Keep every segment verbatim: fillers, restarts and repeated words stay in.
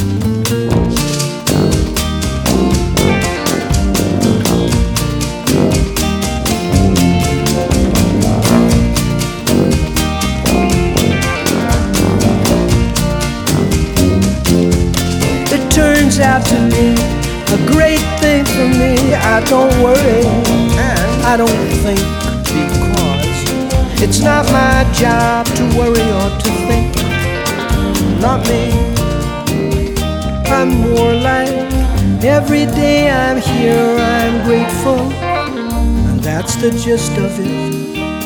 Turns out to be a great thing for me. I don't worry and I don't think, because it's not my job to worry or to think. Not me. I'm more like every day I'm here I'm grateful, and that's the gist of it.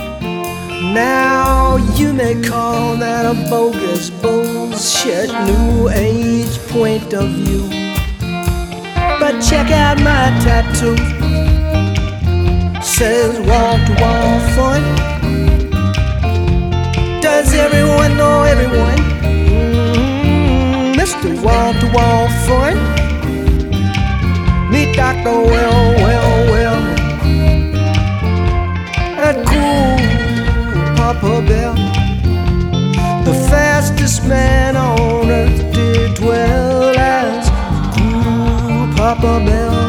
Now you may call that a bogus bullshit new age point of view, but check out my tattoo. Says wall to wall fun. Does everyone know everyone? Mm-hmm. Mister Wall to wall fun. Meet Doctor Well, well, well. That cool Papa Bell, the fastest man on earth, did dwell as cool Papa Bell.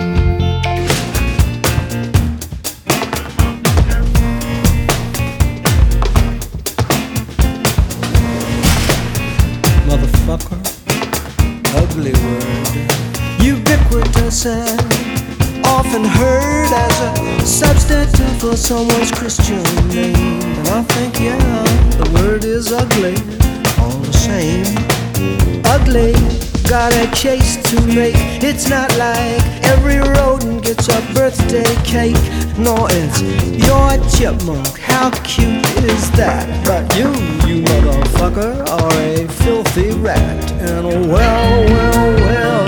Motherfucker, ugly word, ubiquitous and often heard as a substitute for someone's Christian name. And I think, yeah, the word is ugly, all the same. Ugly, got a chase to make. It's not like every rodent gets a birthday cake. No, it's your chipmunk, how cute is that? But you, you motherfucker, are a filthy rat. And well, well, well,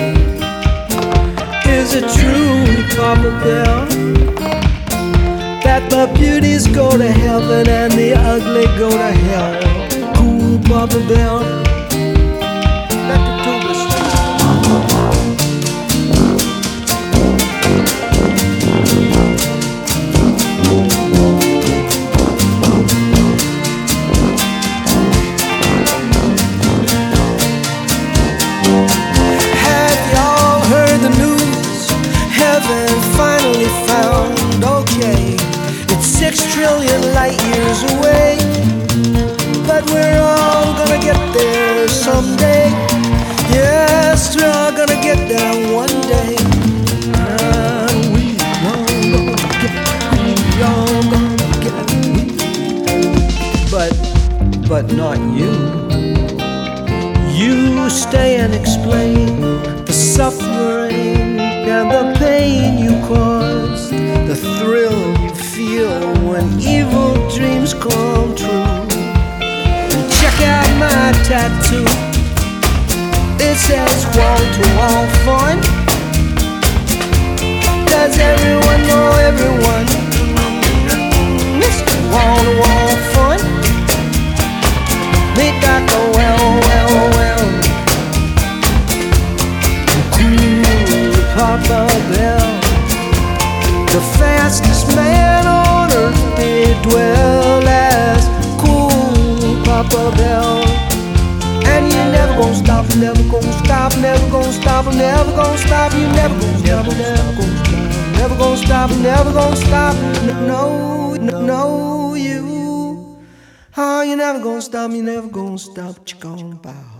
is it true, Papa Bell, that the beauties go to heaven and the ugly go to hell? Cool Papa Bell. Let the tubas Have y'all heard the news? Heaven finally found. Okay, it's six trillion light years away, but we're all gonna get there someday. Yes, we're all gonna get there one day. And we all gonna get, we all gonna get, we. But, but not you. You stay and explain the suffering and the pain you caused, the thrill you feel when evil dreams come true. And check out my tattoo. It says wall to wall fun. Does everyone know everyone? Mister Wall to wall fun. Meet Doctor Well, well, well. Cool Papa Bell, the fastest man on earth, did dwell as cool Papa Bell. And you never gonna stop, never gonna stop, never gonna stop, never gonna stop, you never gonna stop, never gonna stop, never gonna stop, never gonna stop, no, no, no, you. Oh, you never gonna stop, you never gonna stop, what you gonna about?